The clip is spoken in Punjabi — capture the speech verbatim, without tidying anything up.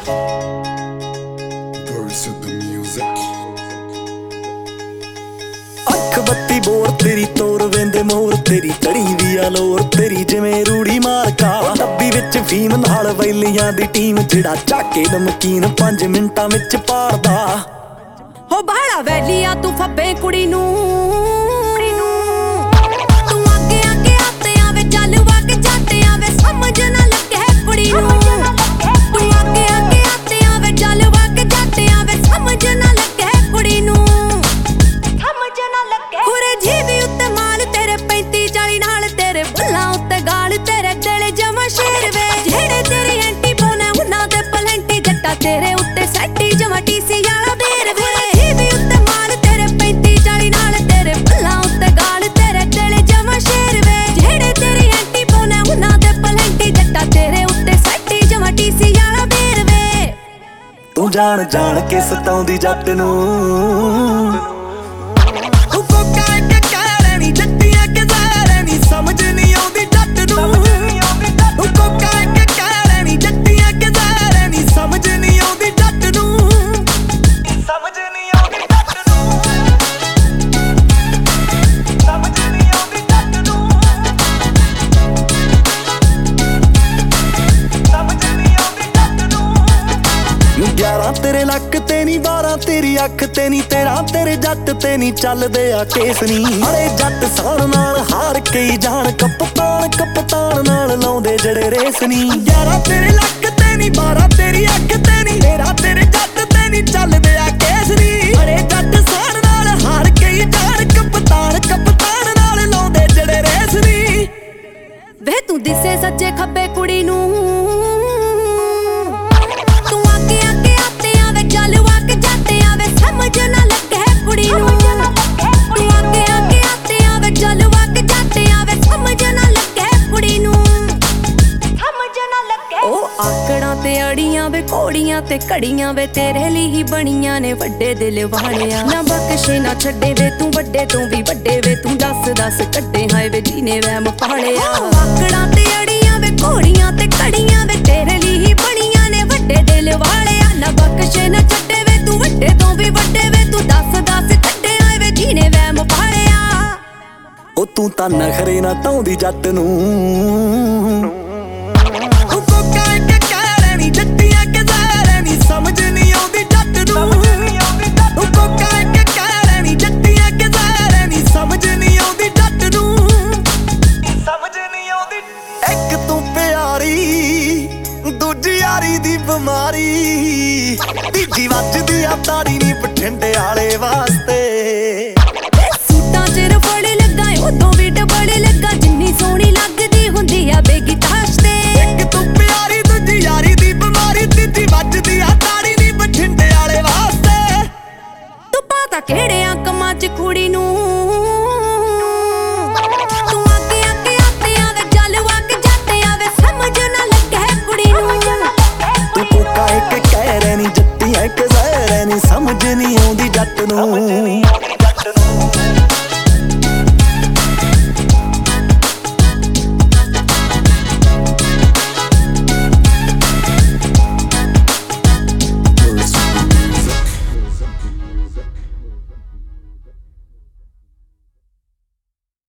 ਅੱਖ ਬੱਤੀ ਬੋਰ ਤੇਰੀ ਤੋਰ ਵੇਂਦੇ ਮੋਰ ਤੇਰੀ ਚੜੀ ਦੀ ਆ ਲੋਰ ਤੇਰੀ ਜਿਵੇਂ ਰੂੜੀ ਮਾਰਕਾ ਡੱਬੀ ਵਿੱਚ ਫੀਮ ਨਾਲ ਵੈਲੀਆਂ ਦੀ ਟੀਮ ਜਿਹੜਾ ਚਾਕੇ ਨਮਕੀਨ ਪੰਜ ਮਿੰਟਾਂ ਵਿੱਚ ਪਾੜਦਾ ਹੋ ਬਾਹਲਾ ਵੈਲੀਆਂ ਤੂੰ ਫੱਬੇ ਕੁੜੀ ਨੂੰ ਤੂੰ ਅੱਗੇ ਅੱਗੇ ਆਤੇ ਆਵੇ ਚੱਲ ਵਗ ਜਾਤੇ ਆਵੇ ਸਮਝ ਨਾ ਲੱਗੇ ਕੁੜੀ ਨੂੰ ਤੂੰ ਅੱਗੇ ਅੱਗੇ ਆਤੇ ਆਵੇ ਚੱਲ ਵਗ ਜਾਤੇ ਆਵੇ ਸਮਝ ਨਾ ਲੱਗੇ ਕੁੜੀ ਨੂੰ ਸਮਝ ਨਾ ਲੱਗੇ ਕੁਰੇ ਜੀਵੀ ਉੱਤੇ ਮਾਲ ਤੇਰੇ ਪੈਂਤੀ ਚਾਲੀ ਨਾਲ ਤੇਰੇ ਬੁੱਲਾਂ ਉੱਤੇ ਗਾਲ ਤੇਰੇ ਦਿਲ ਜਮਾ ਸ਼ੇਰ ਵੇ ਜਿਹੜੇ ਤੇਰੀ ਐਂਟੀ ਬੋਨੇ ਉਹਨਾਂ ਦੇ ਪਲੰਟੀ ਜੱਟਾ ਤੇਰੇ ਉੱਤੇ ਸੱਟੀ ਜਮਾ ਟੀਸੀ ਵਾਲਾ ਬੇਰ ਵੇ ਜੀਵੀ ਉੱਤੇ ਮਾਲ ਤੇਰੇ ਪੈਂਤੀ ਚਾਲੀ ਨਾਲ ਤੇਰੇ ਬੁੱਲਾਂ ਉੱਤੇ ਗਾਲ ਤੇਰੇ ਦਿਲ ਜਮਾ ਸ਼ੇਰ ਵੇ ਜਿਹੜੇ ਤੇਰੀ ਐਂਟੀ ਬੋਨੇ ਉਹਨਾਂ ਦੇ ਪਲੰਟੀ ਜੱਟਾ ਤੇਰੇ ਉੱਤੇ ਸੱਟੀ ਜਮਾ ਟੀਸੀ ਵਾਲਾ ਬੇਰ ਵੇ ਤੂੰ ਜਾਣ ਜਾਣ ਕੇ ਸਤਾਉਂਦੀ ਜੱਟ ਨੂੰ ਸਮਝ ਨਹੀਂ ਆਉਂਦੀ ਜੱਟ ਨੂੰ ਉਹ ਕੋਕਾ ਕੇ ਕਹਿ ਲੈਣੀ ਜੱਟੀਆਂ ਕਿ ਜ਼ਹਿਰ ਨਹੀਂ ਸਮਝ ਨਹੀਂ ਆਉਂਦੀ ਜੱਟ ਨੂੰ ਸਮਝ ਨਹੀਂ ਆਉਂਦੀ ਜੱਟ ਨੂੰ ਸਮਝ ਨਹੀਂ ਆਉਂਦੀ ਜੱਟ ਨੂੰ ਸਮਝ ਨਹੀਂ ਆਉਂਦੀ ਜੱਟ ਨੂੰ ਗਿਆਰਾਂ ਤੇਰੇ ਲੱਕ ਤੇ ਨੀ ਬਾਰਾਂ ਤੇਰੀ ਅੱਖ ਤੇ ਨੀ ਤੇਰਾ ਤੇਰੇ ਜੱਟ ਤੇ ਨੀ ਚੱਲਦੇ ਆ ਕੇਸ ਨੀ ਅਰੇ ਜੱਟ ਸਾਣ ਨਾਲ ਹਾਰ ਕੇ ਜਾਣ ਕਪਤਾਨ ਕਪਤਾਨ ਨਾਲ ਲਾਉਂਦੇ ਜਿਹੜੇ ਰੇਸ ਨੀ ਗਿਆਰਾਂ ਤੇਰੇ ਲੱਕ ਤੇ ਨੀ ਬਾਰਾਂ ਤੇਰੀ ਅੱਖ ਤੇ ਨੀ ਤੇਰਾ ਤੇਰੇ ਜੱਟ ਤੇ ਨੀ ਚੱਲਦੇ ਆ ਕੇਸ ਨੀ ਅਰੇ ਜੱਟ ਸਾਣ ਨਾਲ ਹਾਰ ਕੇ ਜਾਣ ਕਪਤਾਨ ਕਪਤਾਨ ਨਾਲ ਲਾਉਂਦੇ ਜਿਹੜੇ ਰੇਸ ਨੀ ਵੇ ਤੂੰ ਦਿਸੇ ਸੱਜੇ ਖੱਬੇ ਕੁੜੀ ਨੂੰ ਤੂੰ ਅੱਗੇ ਅੱਗੇ ਆਤੇ ਆਵੇ ਚੱਲ ਵਗ ਜਾਤੇ ਆਵੇ ਸਮਝ ਨਾ ਲੱਗੇ ਕੁੜੀ ਨੂੰ ਤੂੰ ਅੱਗੇ ਅੱਗੇ ਆਤੇ ਆਵੇ ਚੱਲ ਵਗ ਜਾਤੇ ਆਵੇ ਸਮਝ ਨਾ ਲੱਗੇ ਕੁੜੀ ਨੂੰ ਸਮਝ ਨਾ ਲੱਗੇ ਉਹ ਆਕੜਾਂ ਤੇ ਅੜੀਆਂ ਵੇ ਘੋੜੀਆਂ ਤੇ ਘੜੀਆਂ ਵੇ ਤੇਰੇ ਲਈ ਹੀ ਬਣੀਆਂ ਨੇ ਵੱਡੇ ਦਿਲ ਵਾਲਿਆ ਨਾ ਬਖਸ਼ੇ ਨਾ ਛੱਡੇ ਵੇ ਤੂੰ ਵੱਡੇ ਤੋਂ ਵੀ ਵੱਡੇ ਵੇ ਤੂੰ ਦੱਸ ਦੱਸ ਕੱਢੇ ਹਾਏ ਵੇ ਜੀਨੇ ਵਹਿਮ ਪਾਲਿਆ ਆਕੜਾਂ ਤੇ ਅੜੀਆਂ ਵੇ ਘੋੜੀਆਂ ਤੇ ਘੜੀਆਂ ਵੇ ਤੇਰੇ ਲਈ ਹੀ ਬਣੀਆਂ ਨੇ ਵੱਡੇ ਦਿਲ ਵਾਲਿਆ ਨਾ ਬਖਸ਼ੇ ਨਾ ਛੱਡੇ ਵੇ ਤੂੰ ਵੱਡੇ ਤੋਂ ਵੀ ਵੱਡੇ ਵੇ ਤੂੰ ਦੱਸ ਦੱਸ ਕੱਢੇ ਹਾਏ ਵੇ ਜੀਨੇ ਵਹਿਮ ਪਾਲਿਆ ਉਹ ਤੂੰ ਤਾਂ ਨਖਰੇ ਨਾ ਟਾਉਂਦੀ ਜੱਟ ਨੂੰ ਉਹ ਕੋਕਾ ਕੇ ਕਹਿ ਲੈਣੀ ਜੱਟੀਆਂ ਕਿ ਜ਼ਹਿਰ ਨਹੀਂ ਸਮਝ ਨਹੀਂ ਆਉਂਦੀ ਜੱਟ ਨੂੰ ਉਹ ਕੋਕਾ ਕੇ ਕਹਿ ਲੈਣੀ ਜੱਟੀਆਂ ਕਿ ਜ਼ਹਿਰ ਨਹੀਂ ਸਮਝ ਨਹੀਂ ਆਉਂਦੀ ਜੱਟ ਨੂੰ ਸਮਝ ਨਹੀਂ ਆਉਂਦੀ ਇੱਕ ਤੂੰ ਪਿਆਰੀ ਦੂਜੀ ਯਾਰੀ ਦੀ ਬਿਮਾਰੀ ਤੀਜੀ ਵੱਜਦੀ ਆ ਤਾੜੀ ਨੀ ਬਠਿੰਡੇ ਵਾਲੇ ਵਾਸਤੇ ਸੂਟਾਂ ਚ ਰਫੜ ਲੱਗਾ ਉਦੋਂ ਵੀ